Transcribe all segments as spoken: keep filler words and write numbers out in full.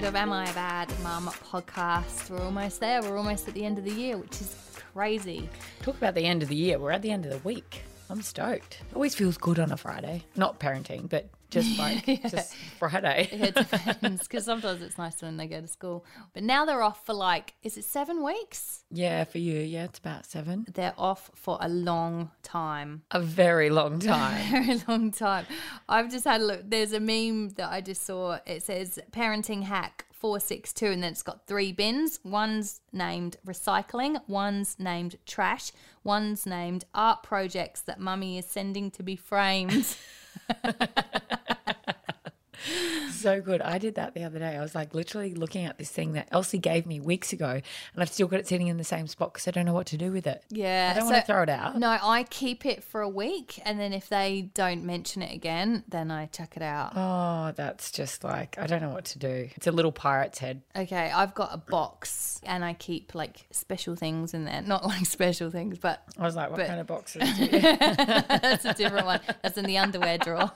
of Am I a Bad Mum podcast. We're almost there. We're almost at the end of the year, which is crazy. Talk about the end of the year. We're at the end of the week. I'm stoked. It always feels good on a Friday. Not parenting, but just like yeah. just Friday. Yeah, it depends, because sometimes it's nice when they go to school. But now they're off for like, is it seven weeks? Yeah, for you. Yeah, it's about seven. They're off for a long time. A very long time. A very long time. I've just had a look. There's a meme that I just saw. It says parenting hack four six two, and then it's got three bins. One's named recycling, one's named trash, one's named art projects that mummy is sending to be framed. So good. I did that the other day. I was like literally looking at this thing that Elsie gave me weeks ago, and I've still got it sitting in the same spot because I don't know what to do with it. Yeah. I don't so, want to throw it out. No, I keep it for a week, and then if they don't mention it again, then I chuck it out. Oh, that's just like, I don't know what to do. It's a little pirate's head. Okay, I've got a box and I keep like special things in there. Not like special things, but... I was like, what but, kind of boxes do you? That's a different one. That's in the underwear drawer.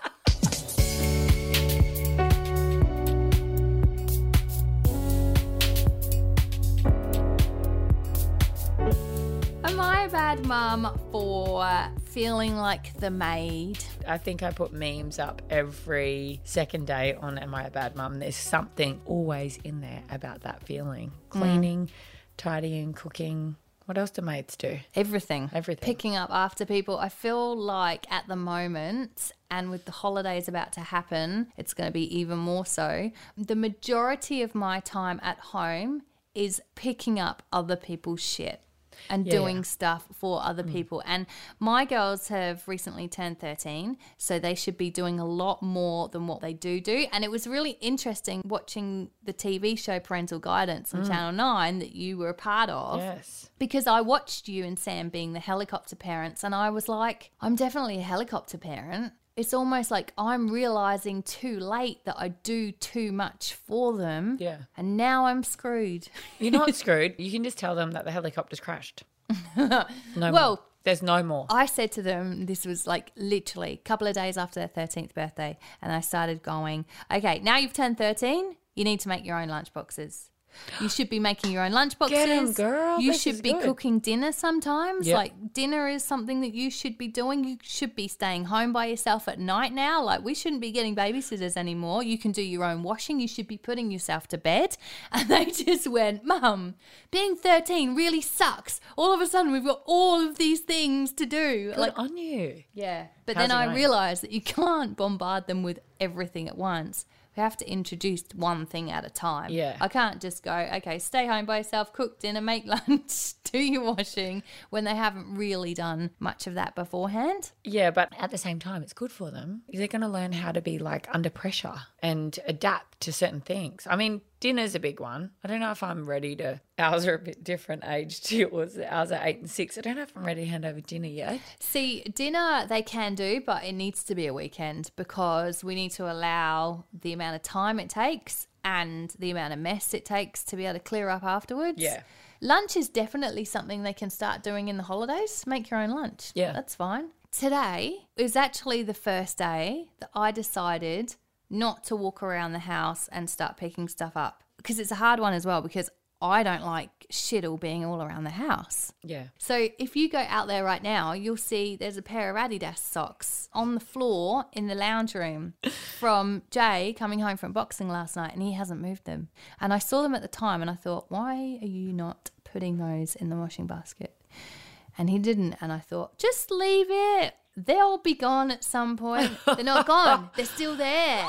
Am I a bad mum for feeling like the maid? I think I put memes up every second day on Am I a Bad Mum? There's something always in there about that feeling. Cleaning, mm. tidying, cooking. What else do maids do? Everything. Everything. Picking up after people. I feel like at the moment, and with the holidays about to happen, it's going to be even more so. The majority of my time at home is picking up other people's shit and yeah, doing yeah. stuff for other mm. people. And my girls have recently turned thirteen, so they should be doing a lot more than what they do do. And it was really interesting watching the T V show Parental Guidance on mm. Channel nine that you were a part of. Yes. Because I watched you and Sam being the helicopter parents, and I was like, I'm definitely a helicopter parent. It's almost like I'm realising too late that I do too much for them. Yeah. And now I'm screwed. You're not screwed. You can just tell them that the helicopter's crashed. No well, more. There's no more. I said to them, this was like literally a couple of days after their thirteenth birthday, and I started going, okay, now you've turned thirteen, you need to make your own lunchboxes. You should be making your own lunchboxes. Get 'em, girl. You this should be good. cooking dinner sometimes. Yep. Like dinner is something that you should be doing. You should be staying home by yourself at night now. Like we shouldn't be getting babysitters anymore. You can do your own washing. You should be putting yourself to bed. And they just went, Mum, being thirteen really sucks. All of a sudden we've got all of these things to do. Good like on you. Yeah. But How's then I going? realised that you can't bombard them with everything at once. We have to introduce one thing at a time. Yeah. I can't just go, okay, stay home by yourself, cook dinner, make lunch, do your washing, when they haven't really done much of that beforehand. Yeah, but at the same time, it's good for them. They're going to learn how to be like under pressure and adapt to certain things. I mean, dinner's a big one. I don't know if I'm ready to, ours are a bit different age to yours. Ours are eight and six. I don't know if I'm ready to hand over dinner yet. See, dinner they can do, but it needs to be a weekend because we need to allow the amount of time it takes and the amount of mess it takes to be able to clear up afterwards. Yeah. Lunch is definitely something they can start doing in the holidays. Make your own lunch. Yeah. That's fine. Today is actually the first day that I decided not to walk around the house and start picking stuff up because it's a hard one as well because I don't like shit all being all around the house. Yeah. So if you go out there right now, you'll see there's a pair of Adidas socks on the floor in the lounge room from Jay coming home from boxing last night, and he hasn't moved them. And I saw them at the time and I thought, why are you not putting those in the washing basket? And he didn't. And I thought, just leave it. They'll be gone at some point. They're not gone. They're still there.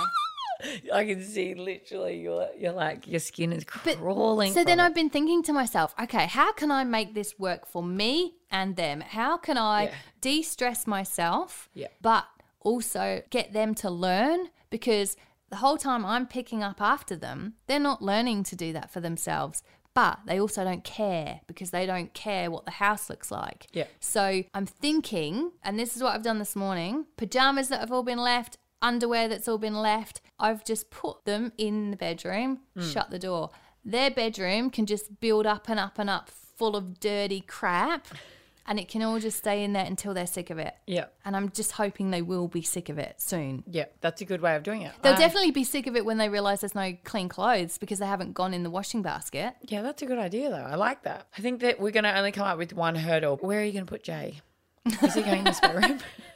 I can see literally you're, you're like your skin is But- crawling. So from then it. I've been thinking to myself, okay, how can I make this work for me and them? How can I Yeah. de-stress myself, Yeah. but also get them to learn? Because the whole time I'm picking up after them, they're not learning to do that for themselves. But they also don't care because they don't care what the house looks like. Yeah. So I'm thinking, and this is what I've done this morning, pajamas that have all been left, underwear that's all been left, I've just put them in the bedroom, Mm. shut the door. Their bedroom can just build up and up and up full of dirty crap. And it can all just stay in there until they're sick of it. Yeah. And I'm just hoping they will be sick of it soon. Yeah, that's a good way of doing it. They'll I- definitely be sick of it when they realise there's no clean clothes because they haven't gone in the washing basket. Yeah, that's a good idea, though. I like that. I think that we're going to only come up with one hurdle. Where are you going to put Jay? Is he going in the spare room?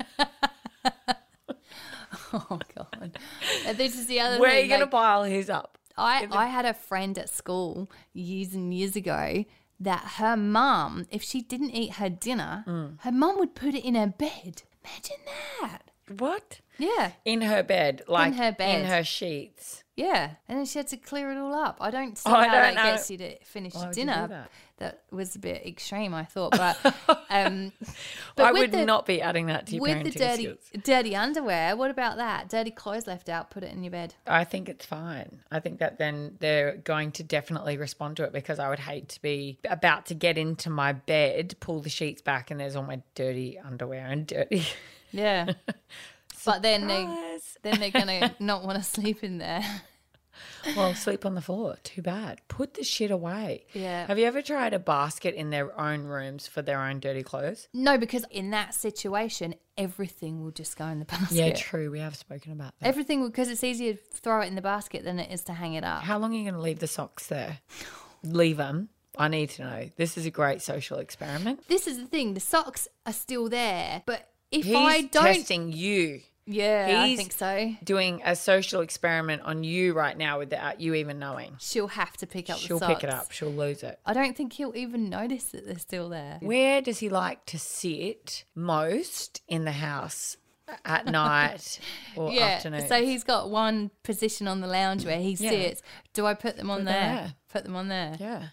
Oh, God. And this is the other Where thing. are you going to like, pile his up? I, I had a friend at school years and years ago that her mum, if she didn't eat her dinner, Mm. her mum would put it in her bed. Imagine that. What? Yeah. In her bed, like her bed. in her sheets. Yeah. And then she had to clear it all up. I don't see Oh, I how don't that know. gets you to finish Why your would you do dinner. that? That was a bit extreme, I thought. But, um, but I with would the, not be adding that to your with parenting the dirty, skills. dirty underwear, what about that? Dirty clothes left out, put it in your bed. I think it's fine. I think that then they're going to definitely respond to it because I would hate to be about to get into my bed, pull the sheets back, and there's all my dirty underwear and dirty. Yeah. But then they Surprise. then they're gonna not want to sleep in there. Well, sleep on the floor. Too bad. Put the shit away. Yeah. Have you ever tried a basket in their own rooms for their own dirty clothes? No, because in that situation, everything will just go in the basket. Yeah, true. We have spoken about that. Everything will, because it's easier to throw it in the basket than it is to hang it up. How long are you going to leave the socks there? Leave them. I need to know. This is a great social experiment. This is the thing: the socks are still there, but if He's I don't, testing you. yeah, I he's- think so. Doing a social experiment on you right now without you even knowing. She'll have to pick up She'll the socks. pick it up. She'll lose it. I don't think he'll even notice that they're still there. Where does he like to sit most in the house at night or Yeah, afternoon? so he's got one position on the lounge where he Yeah. sits. Do I put them on them there? there. Put them on there. Yeah.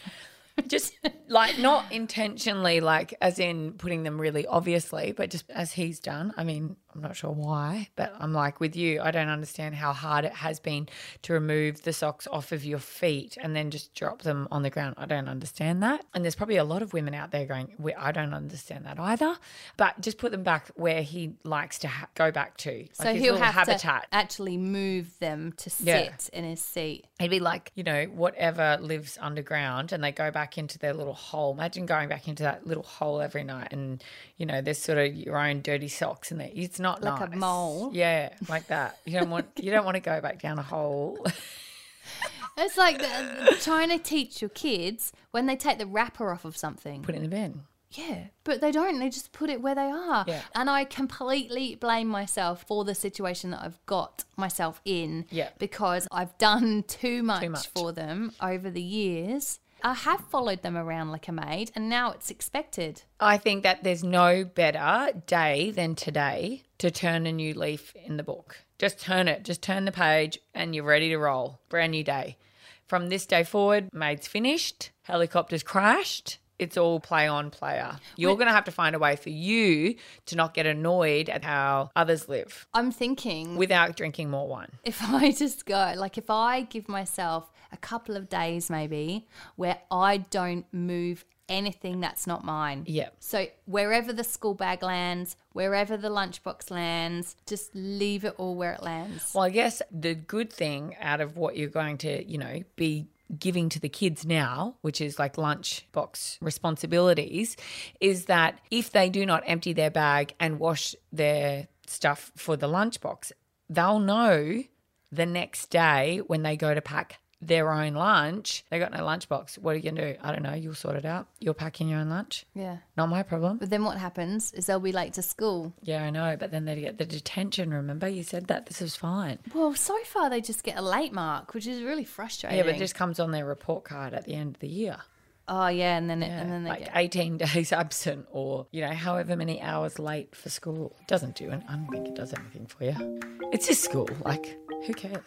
Just like not intentionally, like as in putting them really obviously, but just as he's done. I mean, I'm not sure why, but I'm like with you, I don't understand how hard it has been to remove the socks off of your feet and then just drop them on the ground. I don't understand that. And there's probably a lot of women out there going, "We- I don't understand that either. But just put them back where he likes to ha- go back to. Like So his he'll little have habitat. to actually move them to sit Yeah. in his seat. It'd be like, you know, whatever lives underground and they go back into their little hole. Imagine going back into that little hole every night and, you know, there's sort of your own dirty socks in there. It's not Like a nice. mole. Yeah, like that. You don't want you don't want to go back down a hole. It's like the, trying to teach your kids when they take the wrapper off of something. Put it in the bin. Yeah, but they don't. They just put it where they are. Yeah. And I completely blame myself for the situation that I've got myself in. Yeah. Because I've done too much, much. for them over the years. I have followed them around like a maid, and now it's expected. I think that there's no better day than today to turn a new leaf in the book. Just turn it. Just turn the page and you're ready to roll. Brand new day. From this day forward, maid's finished, helicopter's crashed. It's all play on player. You're going to have to find a way for you to not get annoyed at how others live I'm thinking without drinking more wine. if I just go, like if I give myself a couple of days maybe where I don't move anything that's not mine. Yeah. So wherever the school bag lands, wherever the lunchbox lands, just leave it all where it lands. Well, I guess the good thing out of what you're going to, you know, be giving to the kids now, which is like lunchbox responsibilities, is that if they do not empty their bag and wash their stuff for the lunchbox, they'll know the next day when they go to pack their own lunch, they got no lunchbox. What are you going to do? I don't know. You'll sort it out. You're packing your own lunch. Yeah. Not my problem. But then what happens is they'll be late to school. Yeah, I know. But then they get the detention, remember? You said that. This is fine. Well, so far they just get a late mark, which is really frustrating. Yeah, but it just comes on their report card at the end of the year. Oh yeah, and then it, Yeah, and then they like get eighteen days absent or, you know, however many hours late for school. It doesn't do it. I don't think it does anything for you. It's just school. Like, who cares?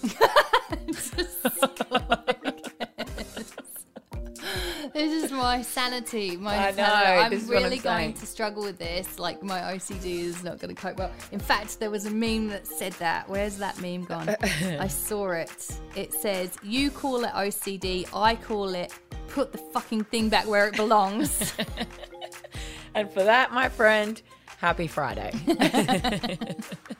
This is my sanity. My I know, sanity. I'm this is what I'm really going saying. to struggle with this. Like my O C D is not going to cope well. In fact, there was a meme that said that. Where's that meme gone? I saw it. It says, "You call it O C D. I call it put the fucking thing back where it belongs." And for that, my friend, happy Friday.